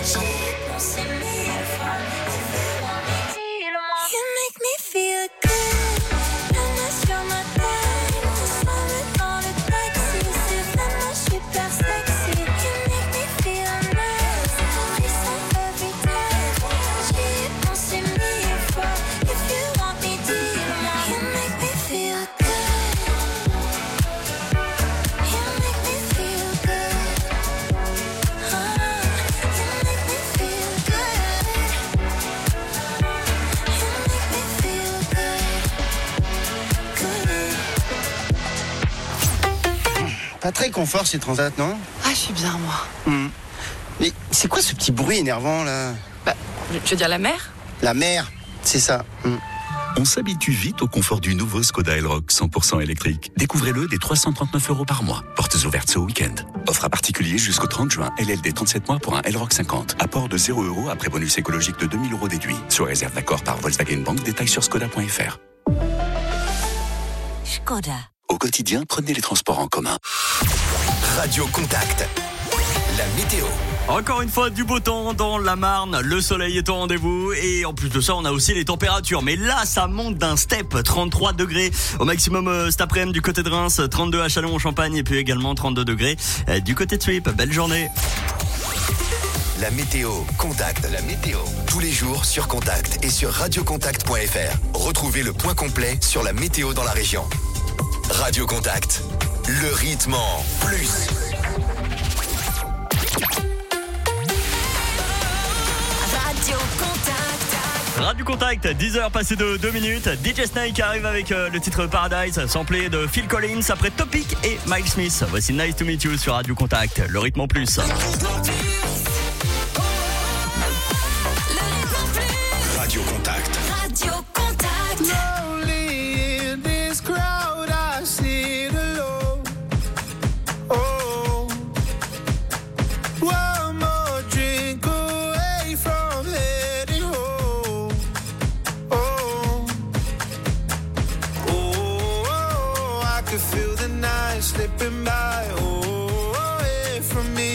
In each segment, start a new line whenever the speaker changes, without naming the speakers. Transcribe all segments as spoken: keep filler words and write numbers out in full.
J'y ai pensé mille fois. If you want me, dis-le-moi. You make me feel good. La main sur ma tête, ensemble dans le taxi. C'est vraiment super sexy. You make me feel nice. We say every time. J'y ai pensé mille fois. If you want me, dis-le-moi. You make me feel good.
Pas très confort ces transats, non?
Ah, je suis bien, moi.
Mmh. Mais c'est quoi ce petit bruit énervant, là?
Bah, tu veux dire la mer?
La mer, c'est ça. Mmh.
On s'habitue vite au confort du nouveau Skoda Elroq cent pour cent électrique. Découvrez-le dès trois cent trente-neuf euros par mois. Portes ouvertes ce week-end. Offre à particulier jusqu'au trente juin. L L D trente-sept mois pour un Elroq cinquante. Apport de zéro euros après bonus écologique de deux mille euros déduit. Sous réserve d'accord par Volkswagen Bank. Détails sur skoda point f r.
Skoda.
Au quotidien, prenez les transports en commun.
Radio Contact. La météo.
Encore une fois, du beau temps dans la Marne. Le soleil est au rendez-vous. Et en plus de ça, on a aussi les températures. Mais là, ça monte d'un step. trente-trois degrés au maximum euh, cet après-midi du côté de Reims. trente-deux à Châlons-en-Champagne. Et puis également trente-deux degrés euh, du côté de Suip. Belle journée.
La météo. Contact. La météo. Tous les jours sur Contact et sur radio contact point f r. Retrouvez le point complet sur la météo dans la région. Radio Contact. Le rythme en plus.
Radio Contact.
Radio Contact, dix heures passées de deux minutes. D J Snake arrive avec euh, le titre Paradise, samplé de Phil Collins après Topic et Miles Smith. Voici Nice to Meet You sur Radio Contact. Le rythme en plus.
Radio Contact.
Radio Contact.
Slipping by, oh, away from me.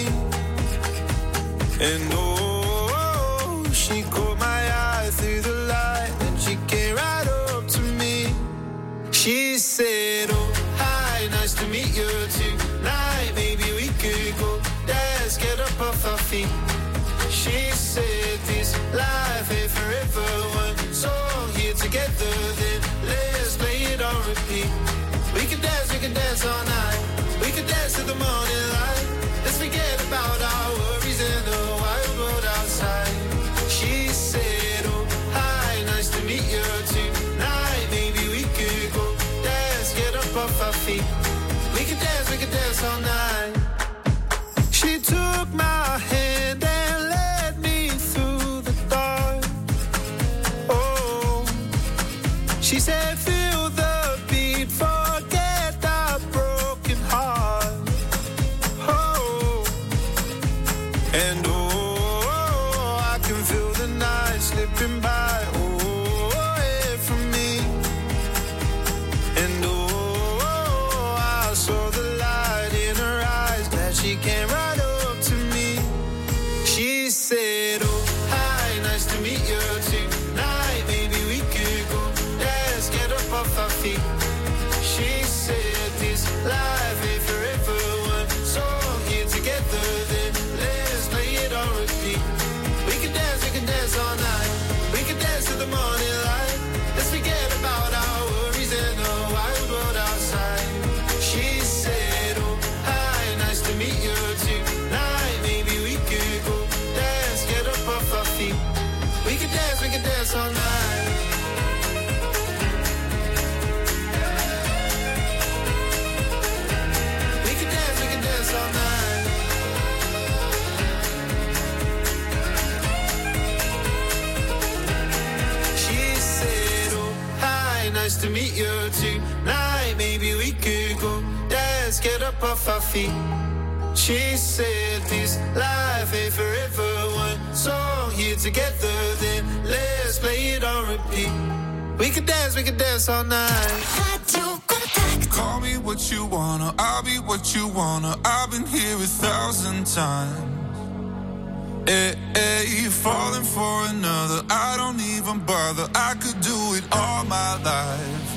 And oh, she caught my eye through the light, and she came right up to me. She said, oh, hi, nice to meet you tonight. Maybe we could go dance, get up off our feet. She said, this life ain't forever. One song here together, then let's play it on repeat. We can dance, we can dance all night. We can dance to the morning light. Let's forget about our worries in the wild world outside. She said, oh, hi, nice to meet you tonight. Maybe we could go dance, get up off our feet. We can dance, we can dance all night. She took my hand and led me through the dark. Oh, she said, feel the beat, forget the broken heart. Oh, and oh, I can feel the night slipping by, oh, away from me. And oh, I saw the light in her eyes, glad she came right up to me. She said, oh, hi, nice to meet you tonight. Maybe we could go dance, get up off our feet. She said, this life ain't forever. One song here together, then let's play it on repeat. We can dance, we can dance all night. We can dance to the morning light. Let's forget about our worries in the wild world outside. She said, oh, hi, nice to meet you tonight. Maybe we could go dance, get up off our feet. We can dance, we can dance all night. We can dance, we can dance all night. She said, oh, hi, nice to meet you tonight. Maybe we could go dance, get up off our feet. She said, this life ain't forever. One song here together, then let's play it on repeat. We can dance, we can dance all night.
Radio Contact.
Call me what you wanna, I'll be what you wanna. I've been here a thousand times. Eh, eh.
for another. I don't even bother. I could do it all my life.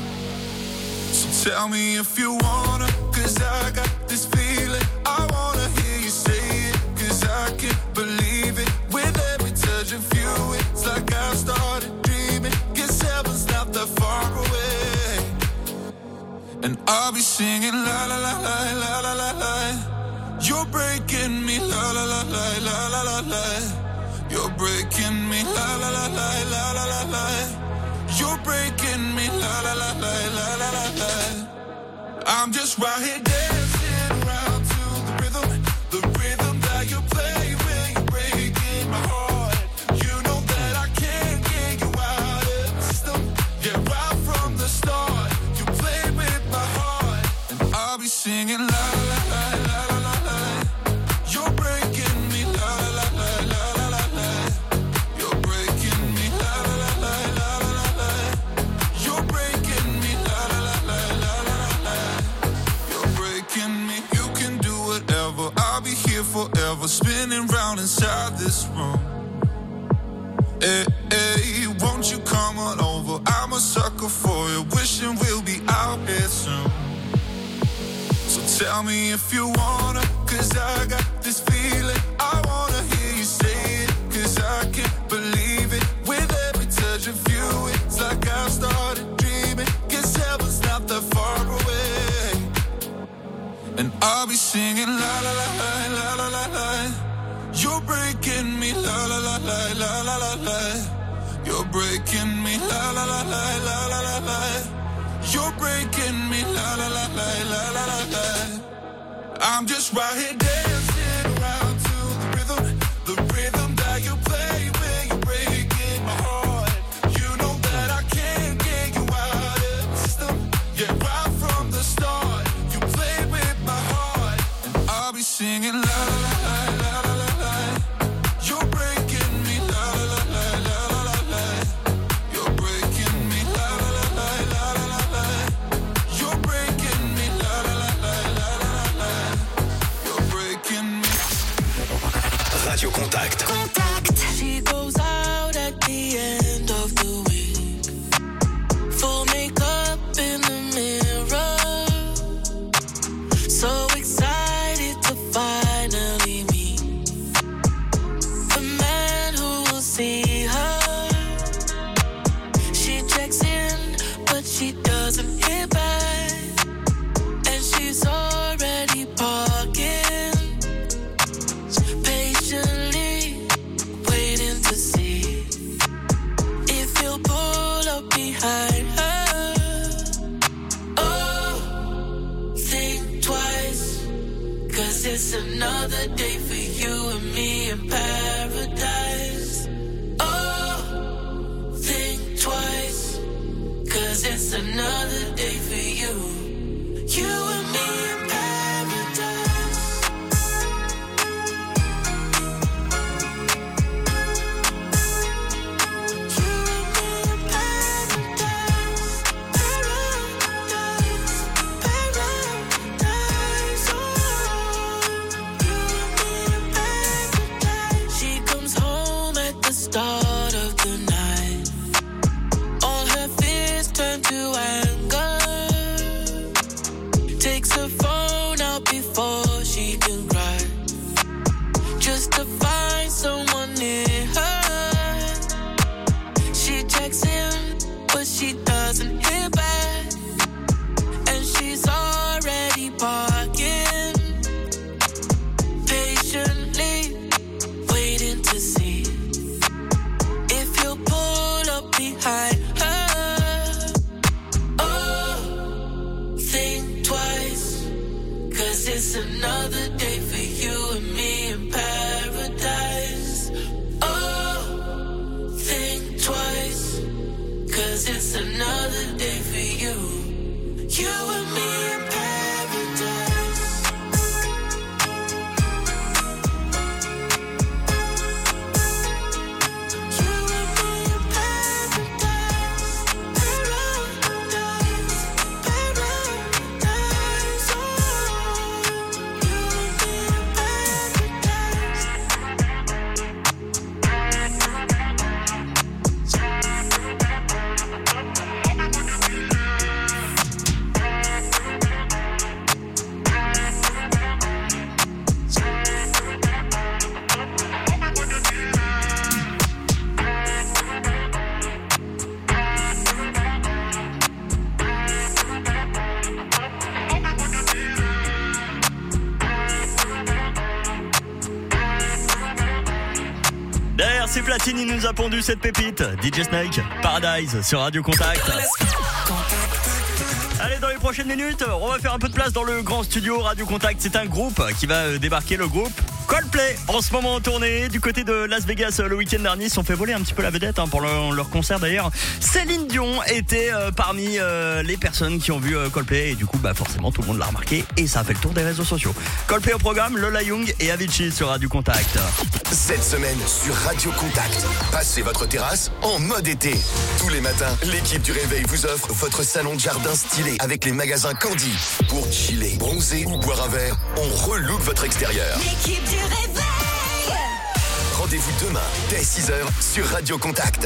So tell me if you wanna, cause I got this feeling. I wanna hear you say it, cause I can't believe it. With every touch of you, it's like I've started dreaming. Guess heaven's not that far away. And I'll be singing la la la la la la la la. You're breaking me la la la la la la la la. You're breaking me la la la la la la la la. You're breaking me la la la la la la la la. I'm just right here dancing around to the rhythm, the rhythm that you play when you're breaking my heart. You know that I can't get you out of the system. Yeah, right from the start, you play with my heart, and I'll be singing la la la la la la la. You're breaking me la la la la la la la. You're breaking me la la la la la la la. You're breaking me la la la la la la la. You're breaking me. You can do whatever. I'll be here forever, spinning round inside this room. Hey, hey, won't you come on over? I'm a sucker for you, wishing we'll be out here soon. So tell me if you wanna, cause I got this feeling. I wanna hear you say it, cause I can't believe it. With every touch of you, it's like I've started dreaming. Guess heaven's not that far away. And I'll be singing la la la la la la la la. You're breaking me la la la la la la la la. You're breaking me la la la la la la la la. You're breaking me la la la la la la la la. I'm just right here dancing around to the rhythm, the rhythm that you play when you're breaking my heart. You know that I can't get you out of the system. Yeah, right from the start, you play with my heart, and I'll be singing la la la la la la la. You're breaking me la la la la la la la. You're breaking me la la la la la la la. You're breaking me la la la la la la la. You're breaking me.
Radio Contact.
Contact. She goes out at the end of the week. Full makeup in the mirror. So excited to finally meet the man who will see her. She checks in, but she doesn't hear back. And she's already parking, patiently waiting to see if he'll pull up behind her. Oh, think twice, cause it's another day for you and me in paradise. Oh, think twice, cause it's another day for you, you and me in paradise. You and me in paradise, paradise, paradise. Oh, you and me in paradise. She comes home at the start of the night. All her fears turn to anger. Takes her phone out before she can cry, just to find someone near her. She checks in, but she doesn't hear back. And she's already parking, patiently waiting to see
Derrière ces platines, il nous a pondu cette pépite. D J Snake, Paradise sur Radio Contact. Allez, dans les prochaines minutes, on va faire un peu de place dans le grand studio Radio Contact. C'est un groupe qui va débarquer, le groupe Coldplay, en ce moment en tournée du côté de Las Vegas le week-end dernier. Ils se sont fait voler un petit peu la vedette hein, pour leur, leur concert d'ailleurs. Céline Dion était euh, parmi euh, les personnes qui ont vu euh, Coldplay et du coup bah forcément tout le monde l'a remarqué et ça a fait le tour des réseaux sociaux. Coldplay au programme, Lola Young et Avicii sur Radio Contact.
Cette semaine sur Radio Contact, passez votre terrasse en mode été. Tous les matins, l'équipe du Réveil vous offre votre salon de jardin stylé avec les magasins Candy. Pour chiller, bronzer ou boire un verre, on relook votre extérieur.
L'équipe du Réveil.
Rendez-vous demain dès six heures sur Radio Contact.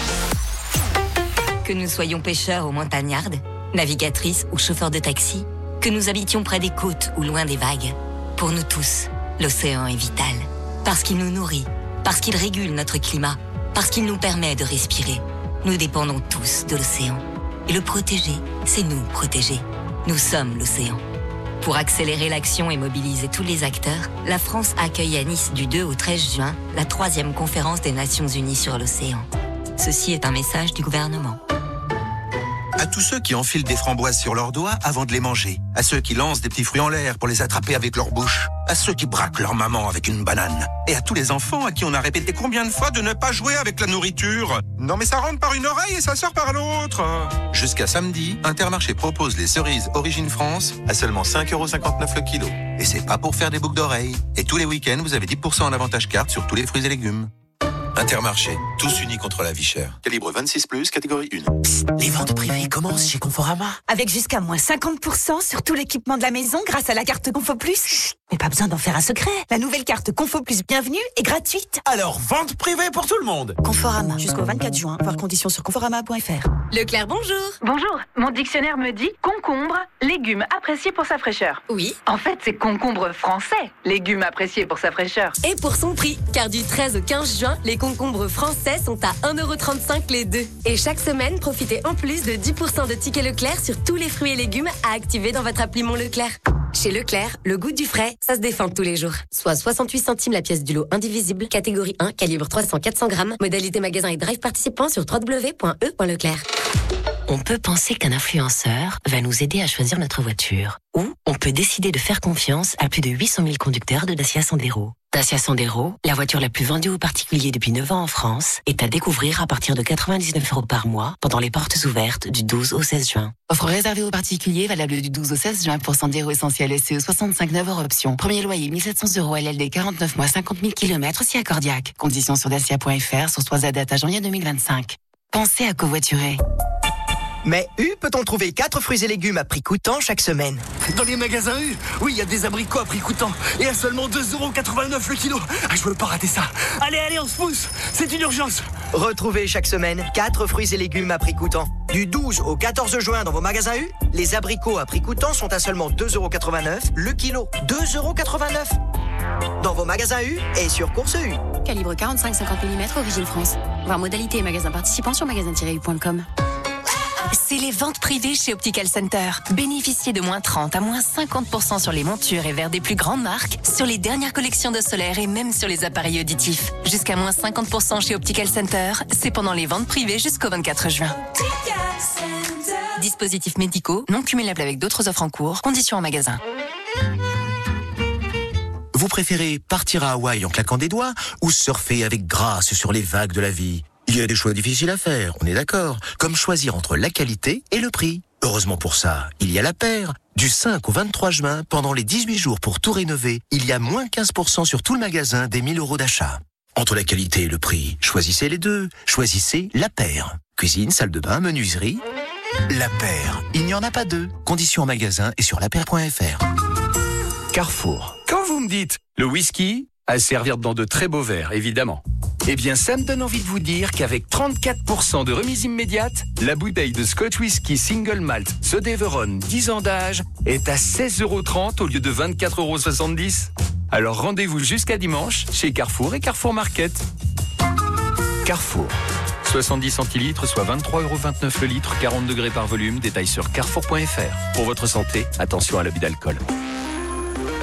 Que nous soyons pêcheurs ou montagnardes, navigatrices ou chauffeurs de taxi, que nous habitions près des côtes ou loin des vagues, pour nous tous, l'océan est vital. Parce qu'il nous nourrit, parce qu'il régule notre climat, parce qu'il nous permet de respirer. Nous dépendons tous de l'océan. Et le protéger, c'est nous protéger. Nous sommes l'océan. Pour accélérer l'action et mobiliser tous les acteurs, la France accueille à Nice du deux au treize juin la troisième conférence des Nations Unies sur l'océan. Ceci est un message du gouvernement.
À tous ceux qui enfilent des framboises sur leurs doigts avant de les manger. À ceux qui lancent des petits fruits en l'air pour les attraper avec leur bouche. À ceux qui braquent leur maman avec une banane. Et à tous les enfants à qui on a répété combien de fois de ne pas jouer avec la nourriture. Non mais ça rentre par une oreille et ça sort par l'autre. Jusqu'à samedi, Intermarché propose les cerises Origine France à seulement cinq euros cinquante-neuf le kilo. Et c'est pas pour faire des boucles d'oreilles. Et tous les week-ends, vous avez dix pour cent en avantage carte sur tous les fruits et légumes. Intermarché, tous unis contre la vie chère. Calibre vingt-six plus, catégorie un.
Psst, les ventes privées commencent chez Conforama. Avec jusqu'à moins cinquante pour cent sur tout l'équipement de la maison grâce à la carte Confo Plus. Chut, mais pas besoin d'en faire un secret. La nouvelle carte Confo Plus Bienvenue est gratuite.
Alors, vente privée pour tout le monde.
Conforama, jusqu'au vingt-quatre juin. Voir conditions sur conforama point f r.
Leclerc, bonjour.
Bonjour, mon dictionnaire me dit concombre, légume apprécié pour sa fraîcheur.
Oui.
En fait, c'est concombre français, légume apprécié pour sa fraîcheur.
Et pour son prix, car du treize au quinze juin, les concombres français sont à un euro trente-cinq les deux. Et chaque semaine, profitez en plus de dix pour cent de tickets Leclerc sur tous les fruits et légumes à activer dans votre appli Mon Leclerc. Chez Leclerc, le goût du frais, ça se défend tous les jours. Soit soixante-huit centimes la pièce du lot indivisible, catégorie un, calibre trois cents à quatre cents grammes, modalité magasin et drive participant sur w w w point e point leclerc.
On peut penser qu'un influenceur va nous aider à choisir notre voiture. Ou on peut décider de faire confiance à plus de huit cent mille conducteurs de Dacia Sandero. Dacia Sandero, la voiture la plus vendue aux particuliers depuis neuf ans en France, est à découvrir à partir de quatre-vingt-dix-neuf euros par mois pendant les portes ouvertes du douze au seize juin.
Offre réservée aux particuliers, valable du douze au seize juin pour Sandero Essentiel S E soixante-cinq neuf hors option. Premier loyer mille sept cents euros L L D quarante-neuf mois cinquante mille kilomètres si accordiaque. Conditions sur dacia point f r, sur trois à date à janvier deux mille vingt-cinq. Pensez à covoiturer.
Mais U peut-on trouver quatre fruits et légumes à prix coûtant chaque semaine?
Dans les magasins U, oui, il y a des abricots à prix coûtant. Et à seulement deux euros quatre-vingt-neuf le kilo. Ah, je veux pas rater ça. Allez, allez, on se pousse. C'est une urgence.
Retrouvez chaque semaine quatre fruits et légumes à prix coûtant. Du douze au quatorze juin dans vos magasins U, les abricots à prix coûtant sont à seulement deux euros quatre-vingt-neuf le kilo. deux euros quatre-vingt-neuf dans vos magasins U et sur Course U.
Calibre quarante-cinq à cinquante millimètres, origine France. Voir modalité et magasins participants sur magasin tiret u point com.
C'est les ventes privées chez Optical Center. Bénéficiez de moins trente à moins cinquante pour cent sur les montures et verres des plus grandes marques, sur les dernières collections de solaire et même sur les appareils auditifs. Jusqu'à moins cinquante pour cent chez Optical Center, c'est pendant les ventes privées jusqu'au vingt-quatre juin. Dispositifs médicaux, non cumulables avec d'autres offres en cours, conditions en magasin.
Vous préférez partir à Hawaï en claquant des doigts ou surfer avec grâce sur les vagues de la vie? Il y a des choix difficiles à faire, on est d'accord. Comme choisir entre la qualité et le prix. Heureusement pour ça, il y a La Paire. Du cinq au vingt-trois juin, pendant les dix-huit jours pour tout rénover, il y a moins quinze pour cent sur tout le magasin des mille euros d'achat. Entre la qualité et le prix, choisissez les deux. Choisissez La Paire. Cuisine, salle de bain, menuiserie. La Paire, il n'y en a pas deux. Conditions en magasin et sur la paire point f r.
Carrefour. Quand vous me dites le whisky, à servir dans de très beaux verres, évidemment. Eh bien, ça me donne envie de vous dire qu'avec trente-quatre pour cent de remise immédiate, la bouteille de Scotch Whisky Single Malt The Deveron dix ans d'âge est à seize euros trente au lieu de vingt-quatre euros soixante-dix. Alors rendez-vous jusqu'à dimanche chez Carrefour et Carrefour Market. Carrefour. soixante-dix centilitres, soit vingt-trois euros vingt-neuf le litre, quarante degrés par volume. Détail sur carrefour point f r. Pour votre santé, attention à l'abus d'alcool.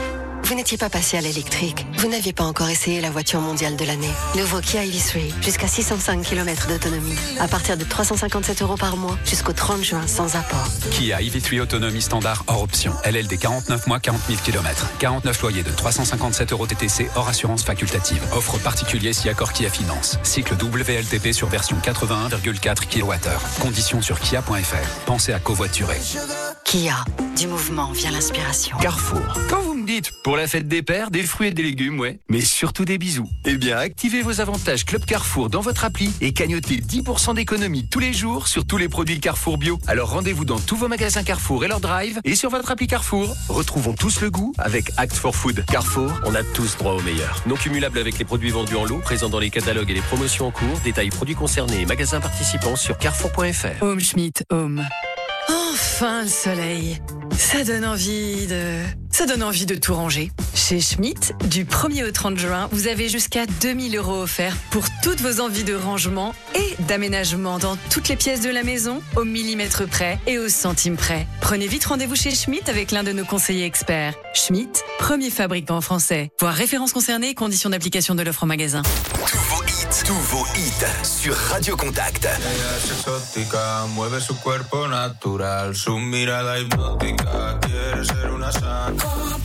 Vous n'étiez pas passé à l'électrique. Vous n'aviez pas encore essayé la voiture mondiale de l'année. Nouveau Kia E V trois, jusqu'à six cent cinq kilomètres d'autonomie. À partir de trois cent cinquante-sept euros par mois, jusqu'au trente juin, sans apport.
Kia E V trois autonomie standard hors option. L L D quarante-neuf mois, quarante mille kilomètres. quarante-neuf loyers de trois cent cinquante-sept euros T T C hors assurance facultative. Offre particulier si accord Kia Finance. Cycle W L T P sur version quatre-vingt-un virgule quatre kilowattheures. Conditions sur kia point f r. Pensez à covoiturer.
Kia, du mouvement vient l'inspiration.
Carrefour. Quand vous me dites, pour la fête des pères, des fruits et des légumes, ouais, mais surtout des bisous. Eh bien, activez vos avantages Club Carrefour dans votre appli et cagnotez dix pour cent d'économie tous les jours sur tous les produits Carrefour bio. Alors rendez-vous dans tous vos magasins Carrefour et leur drive et sur votre appli Carrefour. Retrouvons tous le goût avec Act for Food. Carrefour, on a tous droit au meilleur. Non cumulable avec les produits vendus en lot, présents dans les catalogues et les promotions en cours. Détails produits concernés et magasins participants sur carrefour point f r.
Home Schmidt, Home. Enfin le soleil. Ça donne envie de... Ça donne envie de tout ranger. Chez Schmidt, du premier au trente juin, vous avez jusqu'à deux mille euros offerts pour toutes vos envies de rangement et d'aménagement dans toutes les pièces de la maison, au millimètre près et au centime près. Prenez vite rendez-vous chez Schmidt avec l'un de nos conseillers experts. Schmidt, premier fabricant français. Voir références concernées et conditions d'application de l'offre en magasin.
Tous vos hits, tous vos hits sur Radio Contact.
Ella es exótica, mueve su cuerpo natural, su mirada hipnótica, quiere ser una santa.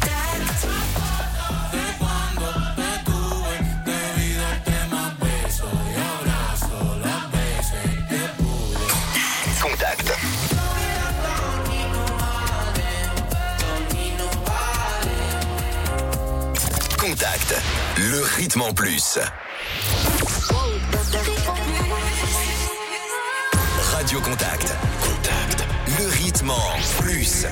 Contact. Contact, le rythme en plus. Radio Contact. Contact, le rythme en plus.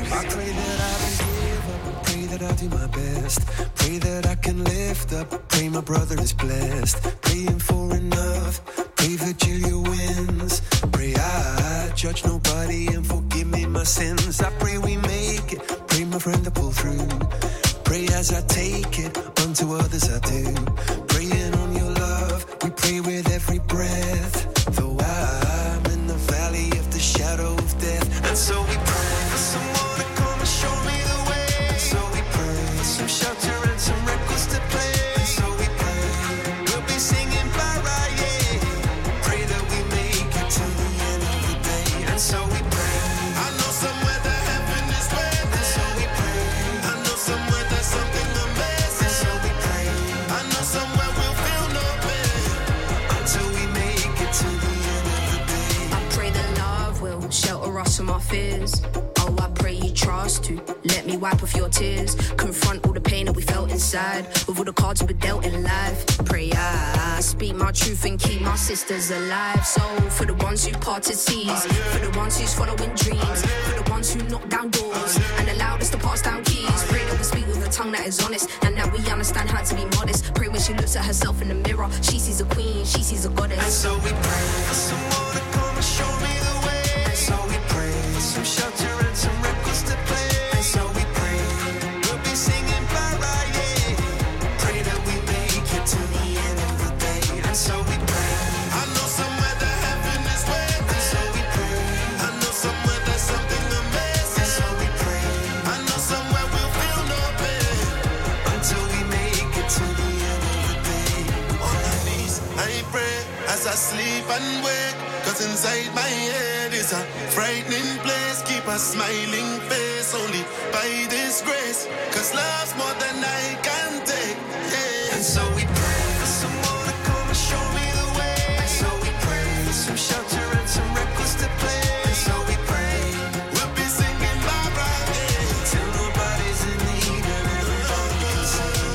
Pray that I do my best. Pray that I can lift up. Pray my brother is blessed. Praying for enough. Pray Virgilia wins. Pray I judge nobody and forgive me my sins. I pray we make it. Pray my friend to pull through. Pray as I take it. Unto others I do. Praying on your love. We pray with every breath. Though I'm in the valley of the shadow of death. And so we pray for someone to come and show me the way. And so we pray for some shelter and some records to play. And so we pray we'll be singing Mariah. Pray that we make it to the end of the day. And so we pray. I know somewhere that heaven is waiting. And so we pray. I know somewhere there's something amazing. And so we pray. I know somewhere we'll feel no pain until we make it to the end of the day.
I pray that love will shelter us from our fears. Oh, I pray you trust to let me wipe off your tears. Confront all the pain that we felt inside with all the cards we were dealt in life. Pray I speak my truth and keep my sisters alive. So for the ones who parted seas, for the ones who's following dreams, for the ones who knock down doors and allowed us to pass down keys. Pray that we speak with a tongue that is honest and that we understand how to be modest. Pray when she looks at herself in the mirror, she sees a queen, she sees a goddess.
And so we pray for someone to come and show me the way. And so we pray for some shelter and some records to play. And so we pray we'll be singing Mariah. Pray that we make it to the end of the day. And so we pray. I know somewhere that heaven is waiting. And so we pray. I know somewhere there's something amazing. And so we pray. I know somewhere we'll feel no pain until we make it to the end of the day.
On my knees, I pray as I sleep and wake. Cause inside my head is a frightening place. Keep a smiling face only by this grace. Cause love's more than I can take. Yeah.
And so we pray for someone to come and show me the way. And so we pray for some shelter and some records to play. And so we pray
we'll be singing Mariah
till nobody's in need and everybody can sing.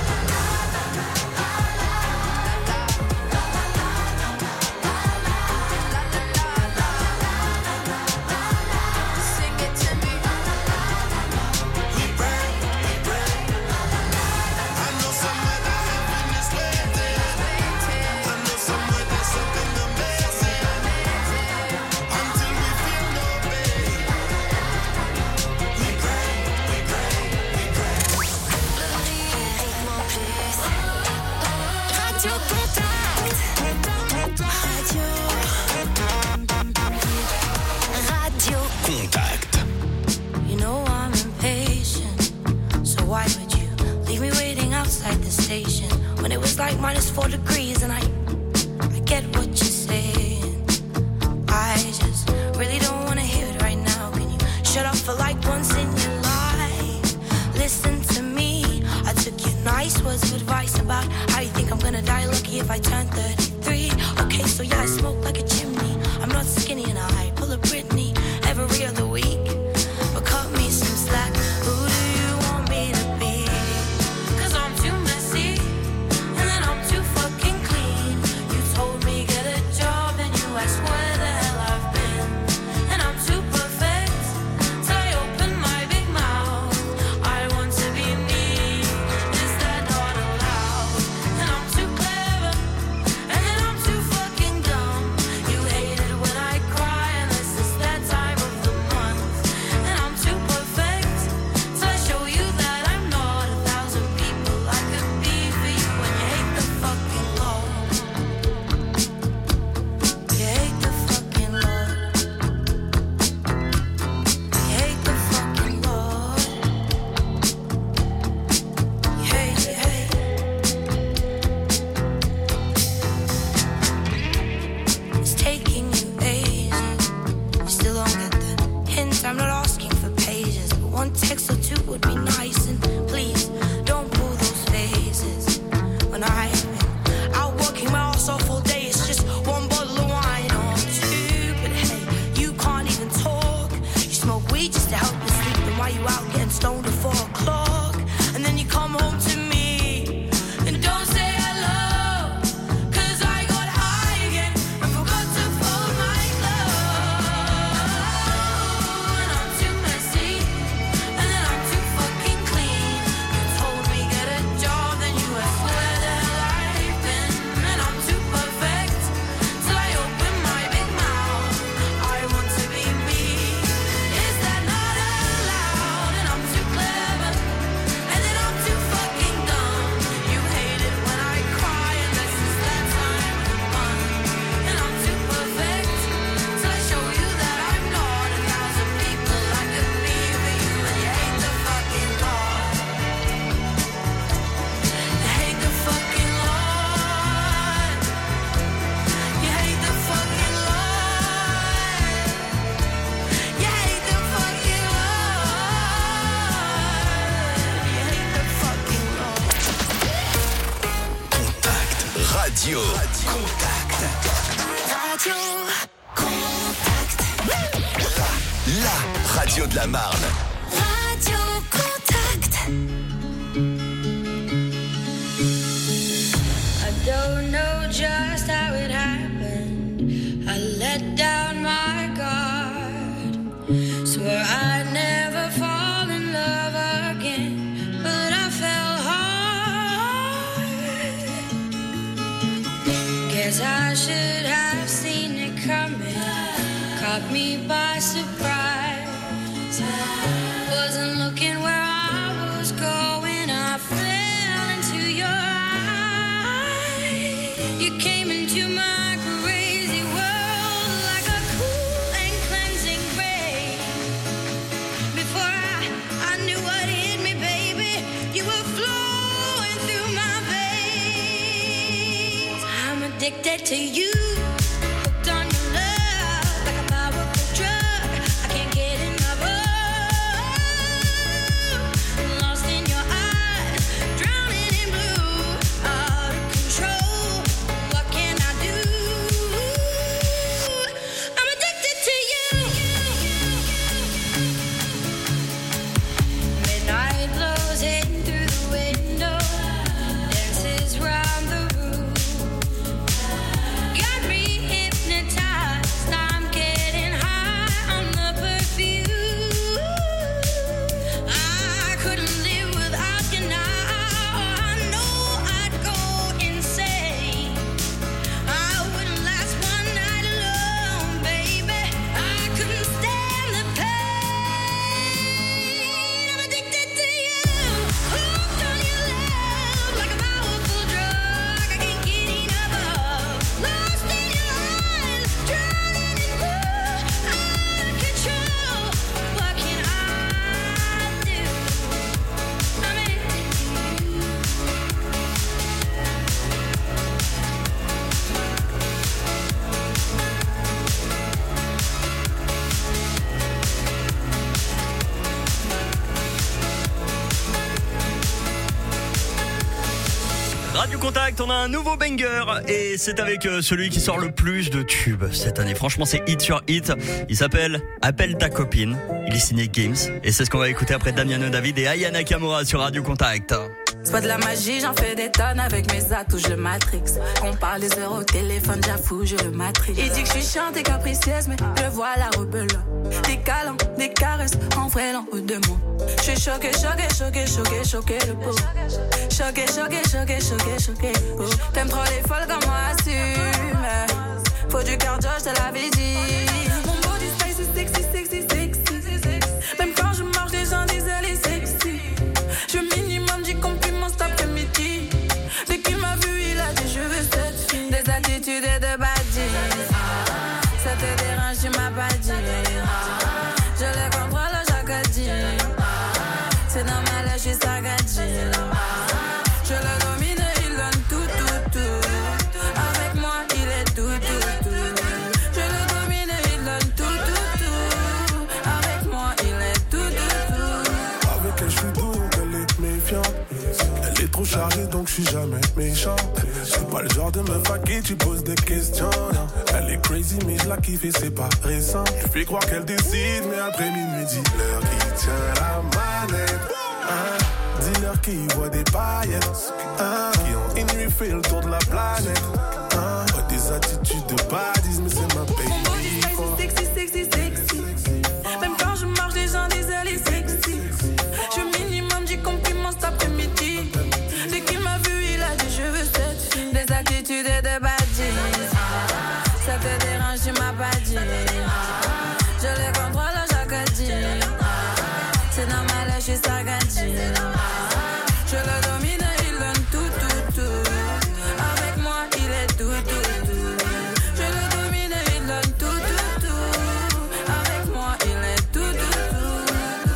Sing it to me.
We pray, we pray. I know somewhere that heaven is waiting. I know somewhere there's something amazing until we feel no pain. We pray, we pray, we pray.
Radio Contact. Radio. Radio.
Contact.
You know I'm impatient, so why would you leave like minus four degrees, and I, I get what you're saying. I just really don't wanna hear it right now. Can you shut up for like once in your life? Listen to me. I took your nice words of advice about how you think I'm gonna die lucky if I turn thirty-three. Okay, so yeah, I smoke like a chimney. I'm not skinny and I pull a Britney every other week. But cut me some slack. Who do you want me to be? Cause I'm too messy, and then I'm too fucking clean. You told me get a job, and you asked where the hell I've been. And I'm too perfect, till I open my big mouth. I want to be me, is that not allowed? And I'm too clever, and then I'm too fucking dumb. You hate it when I cry, unless it's that time of the month. And I'm too perfect, till I show you that I'm not a thousand people I could be for you. And you hate the fucking Lord. You hate the fucking Lord. You hate the fucking Lord. You hate, you hate. It's taking you ages. You still don't get the hint. I'm not asking for pages, but one text or two would be nice. And please don't pull those phases. When I've been out working my ass off all day, it's just one bottle of wine or two. But hey, you can't even talk. You smoke weed just to help you sleep. Then why you out getting stoned at four o'clock? And then you come home to me and don't say hello. Cause I got high again and forgot to fold my clothes. And I'm too messy, and then I'm too fucking clean. You told me get a job, then you asked where the hell I've been. And I'm too perfect, till I open my big mouth. I want to be me, is that not allowed? And I'm too clever, and then I'm too fucking dumb. You hate it when I cry, unless it's that time of the month. And I'm too perfect, till I show you that I'm not a thousand people I could be for you. And you hate the fucking Lord. You hate the fucking Lord. You hate the fucking Lord. You hate the fucking Lord. You hate the fucking Lord.
Contact Radio. Contact.
Radio Contact.
La radio de la Marne.
Radio Contact. I don't know just how it happened. I let down my guard. Swore I'd never fall in love again, but I fell hard. Guess I should have seen it coming. Caught me by surprise. Wasn't looking where I was going. I fell into your eyes. You came into my crazy world like a cool and cleansing ray. Before I, I knew what hit me, baby, you were flowing through my veins. I'm addicted to you. Hooked on your love like a powerful drug. I can't get enough of. Lost in your eyes, drowning in blue. Out of control, what can I do? I'm addicted to you. Midnight glows hitting through the window. Dances round the room. Got me
Contact, on a un nouveau banger et c'est avec euh, celui qui sort le plus de tubes cette année. Franchement, c'est hit sur hit. Il s'appelle Appelle ta copine. Il est signé Games et c'est ce qu'on va écouter après Damiano David et Aya Nakamura sur Radio Contact.
C'est pas de la magie, j'en fais des tonnes avec mes atouts, je le matrix. On parle des heures au téléphone, j'avoue, je le matrix. Il dit que je suis chiante et capricieuse, mais je vois la rebelle. Des câlins, des caresses, en vrai, l'en haut de moi. Je suis choquée, choquée, choquée, choquée, choquée, le pot. Choquée, choquée, choquée, choquée, choquée, oh. T'aimes trop les folles comme moi, assume. Faut du cardio, je te l'avais dit. Mon body spicy, sexy, sexy, sexy. Même quand je marche, les gens disent elle est sexy. Je minimum, j'y compliment cet après-midi. Dès qu'il m'a vu, il a dit je veux cette fille. Des attitudes et de badis. Ça te dérange, tu m'as pas dit. Je les contrôle chaque dit. C'est normal, je suis sagadji. Je le domine, il donne tout, tout, tout. Avec moi, il est tout, tout, tout. Je le domine, il donne tout, tout, tout. Avec moi, il est tout, tout, tout.
Avec elle, je suis doux, elle est méfiante. Elle est trop chargée, donc je suis jamais méchant. C'est pas le genre de meuf à qui tu poses des questions. Non. Elle est crazy, mais je la kiffe et c'est pas récent. Je fais croire qu'elle décide, mais après minuit, dis-leur qui tient la manette. Hein? Dis-leur qui voit des paillettes. Hein? Qui ont une nuit fait le tour de la planète. Hein? Pas des attitudes de badisme, mais c'est ma baby.
Mon body spicy, sexy, sexy, sexy. Même quand je marche, les gens disent elle est sexy. Je minimum, j'y compliment cet après-midi. Dès qu'il m'a vu, il a dit je veux cette fille. Des attitudes et de badis. Ça te dérange, tu m'as pas dit. Je les contrôle chaque dit. C'est normal, je suis sagadji. Je le domine, il donne tout, tout, tout. Avec moi, il est tout, tout, tout. Je le domine, il donne tout, tout, tout. Avec moi, il est tout, tout,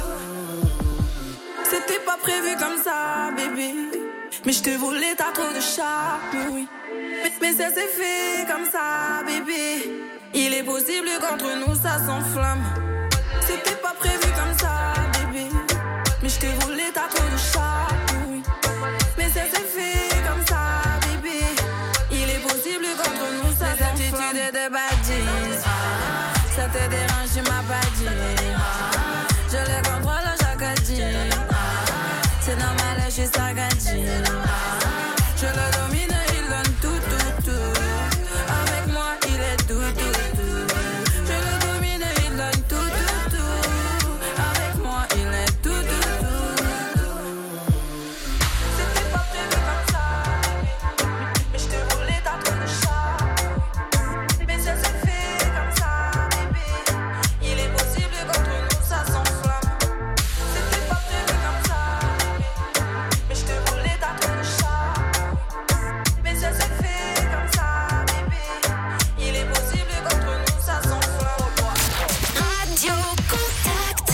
tout. C'était pas prévu comme ça, bébé. Mais je te voulais, t'as trop de charme, oui. Mais, mais ça s'est fait comme ça, bébé. Il est possible qu'entre nous ça s'enflamme. C'était pas prévu comme ça, bébé. Mais je te voulais, t'as trop de charme, oui. Mais ça s'est fait comme ça, bébé. Il est possible qu'entre nous ça s'enflamme. Des attitudes et de badis. Ça te dérange, tu m'as pas dit. Je les contrôle chaque dit. C'est normal, je suis sagadji. Je le domine, il donne tout, tout, tout. Avec moi, il est tout, tout, tout. Je le domine, il donne tout, tout, tout. Avec moi, il est tout, tout, tout. C'était pas prévu comme ça. Mais je te voulais, t'as trop de charme. Mais ça s'est fait comme ça, bébé. Il est possible qu'entre nous ça s'enflamme. C'était pas prévu comme ça. Mais je te voulais, t'as trop de charme. Mais ça s'est fait comme ça, bébé. Il est possible qu'entre nous ça s'enflamme.
Radio Contact.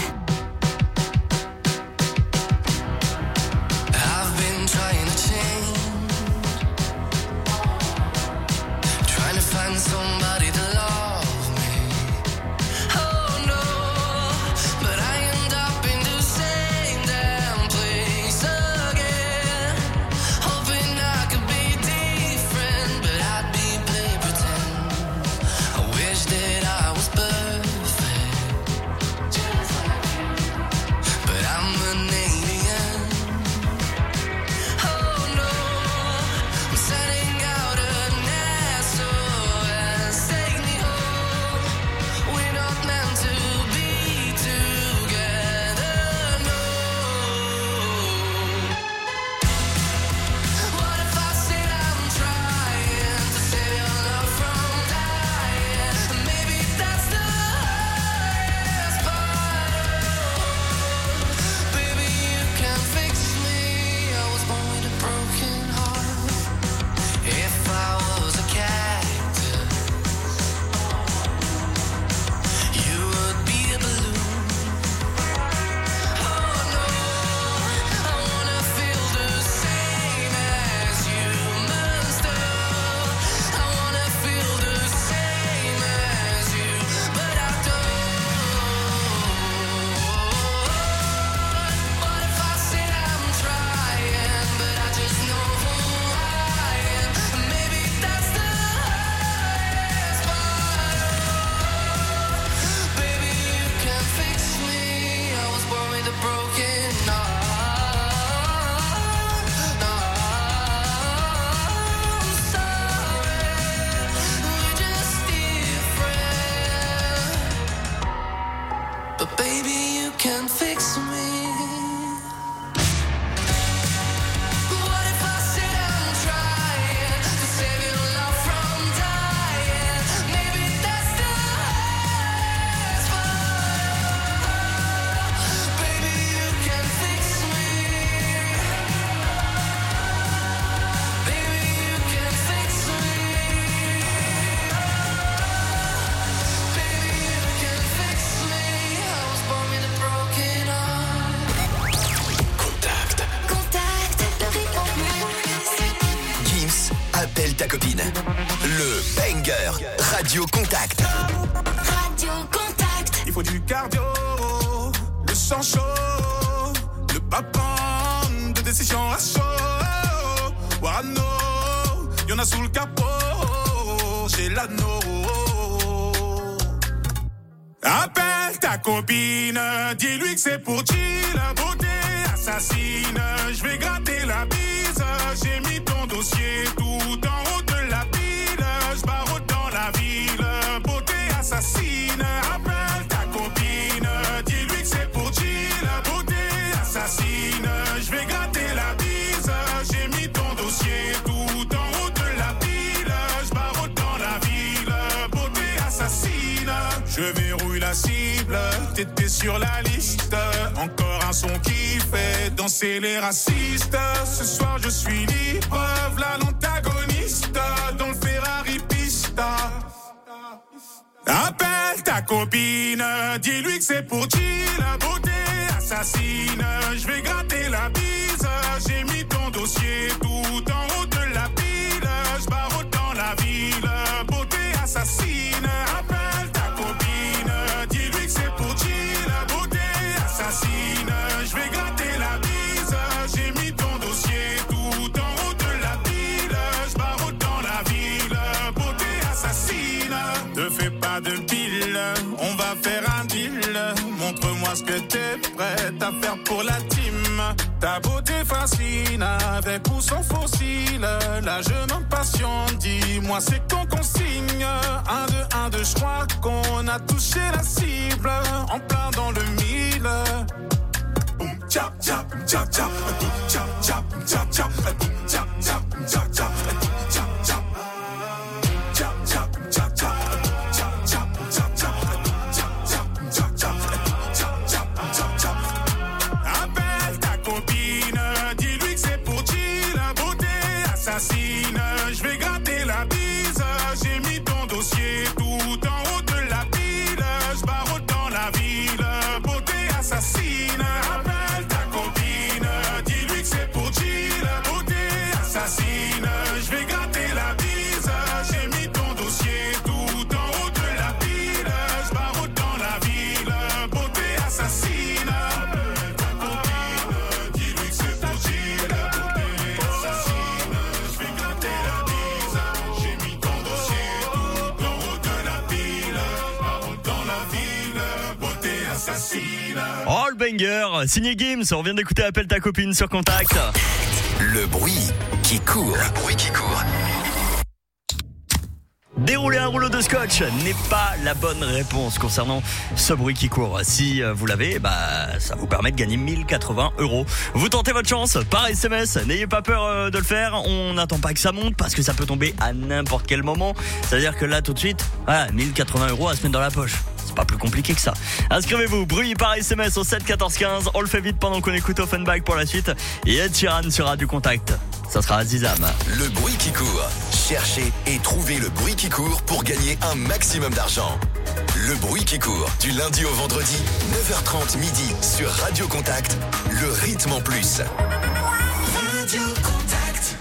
I've been trying to change, trying to find somebody to love me. Oh no, but I end up in the same damn place again. Hoping I could be different, but I'd be play pretend. I wish that I was perfect, but I'm an alien. Oh no, I'm setting out an S O S
Le banger Radio Contact.
Radio Contact.
Il faut du cardio, le sang chaud, le papan de décision à chaud. Warano, y'en a sous le capot, j'ai l'anneau. Appelle ta copine, dis-lui que c'est pour chill, beauté assassine. Je vais gratter la bise, j'ai mis ton dossier tout en haut de la pile. Je barre dans la ville, beauté assassine. Appelle ta copine, dis-lui que c'est pour chill, beauté assassine. Je vais gratter la bise, j'ai mis ton dossier tout en haut de la pile. Je barre dans la ville, beauté assassine. Je verrouille la cible, t'étais sur la liste. Encore un son qui fait danser les racistes. Ce soir je suis libre, v'là l'antagoniste dans le Ferrari pista. Appelle ta copine, dis-lui que c'est pour chill, beauté assassine. Je vais gratter la bise, j'ai mis ton dossier tout en haut de la pile. Je barre dans la ville, beauté assassine. Appelle ta copine, dis-lui que c'est pour chill, beauté assassine. Je vais gratter la bise, j'ai mis ton dossier tout en haut de la pile. Je barre dans la ville, beauté assassine. Ne fais pas de pile, on va faire un deal. Montre-moi ce que t'es prête à faire pour la team. Ta beauté fascine, avec ou sans fossile. Là je m'impatiente, dis-moi c'est quand qu'on signe. Un, deux, un, deux, je crois qu'on a touché la cible. En plein dans le mille. Boum, tchap, tchap, tchap, tchap. Boum, tchap, tchap, tchap, tchap. Boum, tchap, tchap, tchap, tchap. Boum, tchap, tchap. Tchap, tchap, tchap, tchap. Appelle ta copine, dis-lui que c'est pour chill, beauté assassine. Je vais gratter la bise, j'ai mis ton dossier tout en haut de la pile. Je barre dans la ville, beauté assassine. Appelle ta copine, dis-lui que c'est pour chill, beauté assassine. Je vais gratter la bise, j'ai mis ton dossier tout en haut de la pile. Je barre dans la ville, beauté assassine.
Oh le banger, signé Gims, on vient d'écouter Appelle ta copine sur Contact.
Le bruit qui court. Le bruit qui court.
Dérouler un rouleau de scotch n'est pas la bonne réponse concernant ce bruit qui court. Si vous l'avez, bah ça vous permet de gagner mille quatre-vingts euros. Vous tentez votre chance par S M S, n'ayez pas peur de le faire. On n'attend pas que ça monte parce que ça peut tomber à n'importe quel moment. C'est-à-dire que là tout de suite, voilà, mille quatre-vingts euros à se mettre dans la poche. C'est pas plus compliqué que ça. Inscrivez-vous, bruit par S M S au sept quatorze quinze. On le fait vite pendant qu'on écoute Offenbach pour la suite. Et Ed Sheeran sur Radio Contact. Ça sera Azizam.
Le bruit qui court. Cherchez et trouvez le bruit qui court pour gagner un maximum d'argent. Le bruit qui court, du lundi au vendredi, neuf heures trente midi sur Radio Contact. Le rythme en plus. Radio Contact.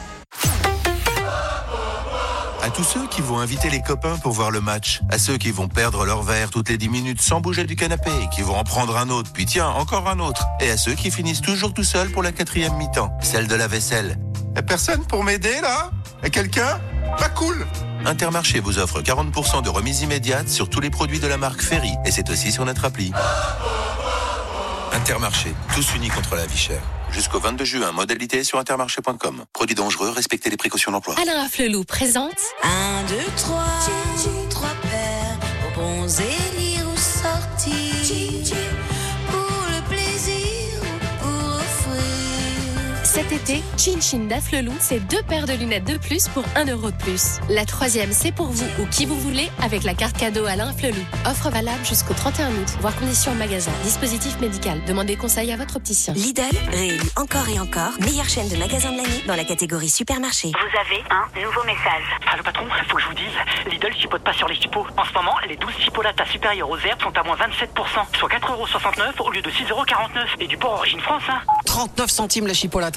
À tous ceux qui vont inviter les copains pour voir le match, à ceux qui vont perdre leur verre toutes les dix minutes sans bouger du canapé, qui vont en prendre un autre, puis tiens, encore un autre, et à ceux qui finissent toujours tout seuls pour la quatrième mi-temps, celle de la vaisselle. Y'a personne pour m'aider là? Y'a quelqu'un? Pas cool! Intermarché vous offre quarante pour cent de remise immédiate sur tous les produits de la marque Ferry, et c'est aussi sur notre appli. Intermarché, tous unis contre la vie chère. Jusqu'au vingt-deux juin, modalité sur intermarché point com. Produits dangereux, respectez les précautions d'emploi.
Alain Afflelou présente
Un, deux, trois, trois paires, aux bons élire ou sortir, pour le plaisir ou pour offrir.
cet été, Chin Chin d'Afflelou, c'est deux paires de lunettes de plus pour un euro de plus. La troisième, c'est pour vous ou qui vous voulez avec la carte cadeau Alain Afflelou. Offre valable jusqu'au trente et un août, voire conditions en magasin. Dispositif médical. Demandez conseil à votre opticien.
Lidl, réélu encore et encore, meilleure chaîne de magasins de l'année dans la catégorie supermarché.
Vous avez un nouveau message. Allô patron, faut que je vous dise, Lidl chipote pas sur les chipots. En ce moment, les douze chipolatas supérieures aux herbes sont à moins vingt-sept pour cent, soit quatre euros soixante-neuf au lieu de six euros quarante-neuf. Et du porc origine France, hein.
trente-neuf centimes la chipolata. Mais on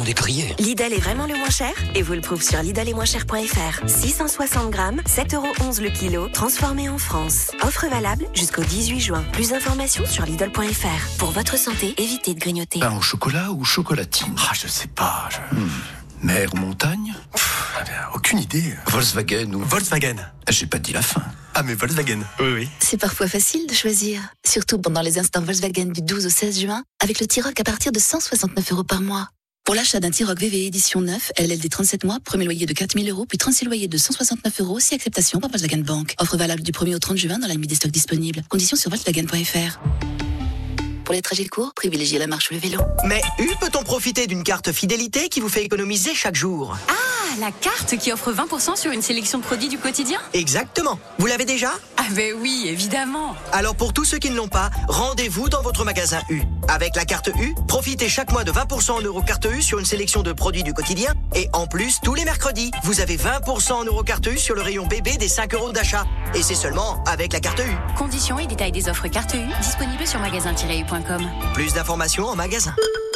J'entendais crier.
Lidl est vraiment le moins cher et vous le prouve sur Lidl et moins cher point f r. six cent soixante grammes, sept euros onze le kilo, transformé en France. Offre valable jusqu'au dix-huit juin. Plus d'informations sur Lidl point f r. Pour votre santé, évitez de grignoter.
Pain au chocolat ou chocolatine?
Ah, je sais pas. Je... Hmm. Mer ou montagne? Pff, aucune idée.
Volkswagen ou...
Volkswagen.
J'ai pas dit la fin.
Ah, mais Volkswagen. Oui, oui.
C'est parfois facile de choisir. Surtout pendant les instants Volkswagen du douze au seize juin, avec le T-Roc à partir de cent soixante-neuf euros par mois. Pour l'achat d'un T-Roc V V édition neuf, L L D trente-sept mois, premier loyer de quatre mille euros, puis trente-six loyers de cent soixante-neuf euros, si acceptation par Volkswagen Bank. Offre valable du premier au trente juin dans la limite des stocks disponibles. Conditions sur Volkswagen point f r. Pour les trajets courts, privilégiez la marche ou le vélo.
Mais U peut-on profiter d'une carte fidélité qui vous fait économiser chaque jour?
Ah, la carte qui offre vingt pour cent sur une sélection de produits du quotidien?
Exactement. Vous l'avez déjà?
Ah ben oui, évidemment.
Alors pour tous ceux qui ne l'ont pas, rendez-vous dans votre magasin U. Avec la carte U, profitez chaque mois de vingt pour cent en euros carte U sur une sélection de produits du quotidien. Et en plus, tous les mercredis, vous avez vingt pour cent en euros carte U sur le rayon bébé des cinq euros d'achat. Et c'est seulement avec la carte U.
Conditions et détails des offres carte U disponibles sur magasin tiret u point com.
Plus d'informations en magasin.